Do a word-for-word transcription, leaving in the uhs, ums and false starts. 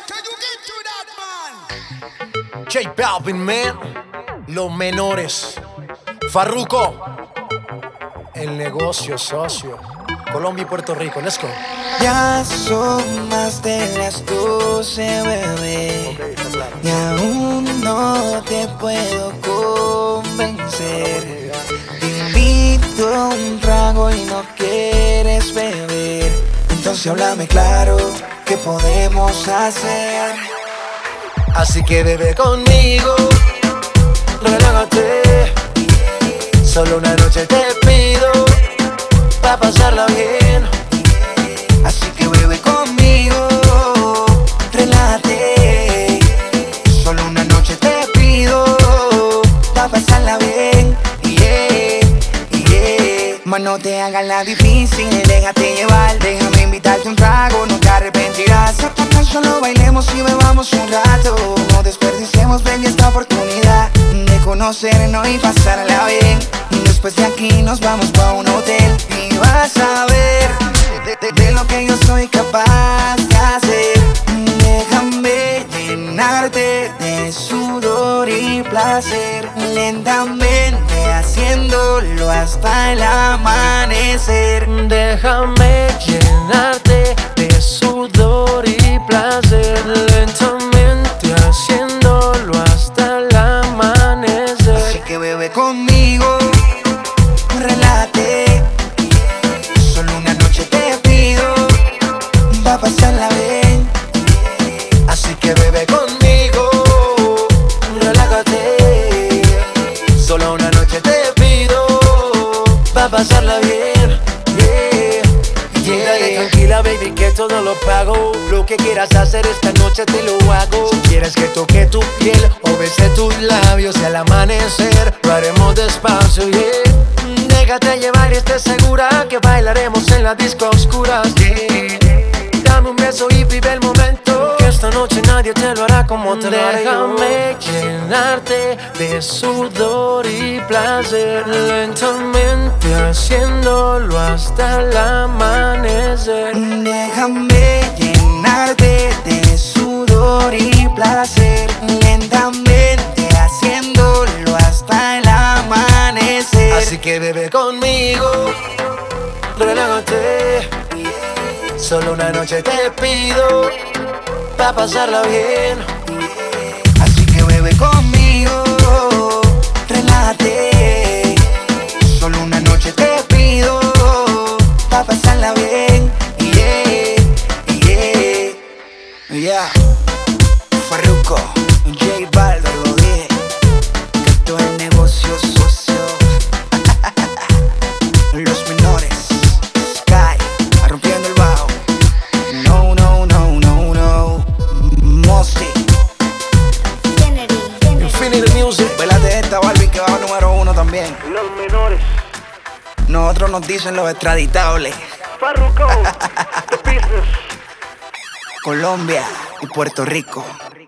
J Balvin, man. Los menores. Farruko. El negocio, socio. Colombia y Puerto Rico, let's go. Ya son más de las doce, bebé, y aún no te puedo convencer. Te invito a un trago y no quieres beber. Entonces háblame claro, ¿qué podemos hacer? Así que bebe conmigo, relájate. Solo una noche te pido, pa' pasarla bien. Así que bebe conmigo, relájate. Solo una noche te pido, pa' pasarla bien. Yeah, yeah. Mas no te hagas la difícil, déjate llevar. Déjame invitarte un trago, no te arrepentirás. Tan solo bailemos y bebamos un rato. No desperdiciemos, ven, esta oportunidad de conocernos y pasarla bien. Después de aquí nos vamos pa' un hotel y vas a ver de, de, de lo que yo soy capaz de hacer. Déjame llenarte de sudor y placer, lentamente haciéndolo hasta el amanecer. Déjame llenarte de sudor y placer, lentamente haciéndolo hasta el amanecer. Así que bebe conmigo, relájate. Solo una noche te pido, va a pasarla bien. Así que bebe conmigo, relájate. Solo una noche te pido, va a pasarla bien. Yeah, yeah. Dale tranquila, baby, que todo lo pago. Lo que quieras hacer esta noche te lo hago. Si quieres que toque tu piel o bese tus labios y al amanecer lo haremos despacio, yeah. Déjate llevar y esté segura que bailaremos en la disco a oscuras, yeah. Dame un beso y vive el momento, que esta noche nadie te lo hará como te lo haré yo. Déjame llenarte de sudor y placer, lentamente haciéndolo hasta el amanecer. Déjame llenarte de sudor y placer, lentamente haciéndolo hasta el amanecer. Así que bebe conmigo, relájate. Solo una noche te pido, pa' pasarla bien. Así que bebe conmigo, relájate. Solo una noche te pido, pa' pasarla bien. Yeah, yeah, yeah. Farruko, J Balvin, lo dije, que esto es el negocio, socio. Los menores, Sky, rompiendo el bajo. No, no, no, no, no. Mosty, Infinity Music. bailate esta, Balvin, que va número uno también. Los menores. Nosotros nos dicen los extraditables. Farruko, the business. Colombia y Puerto Rico.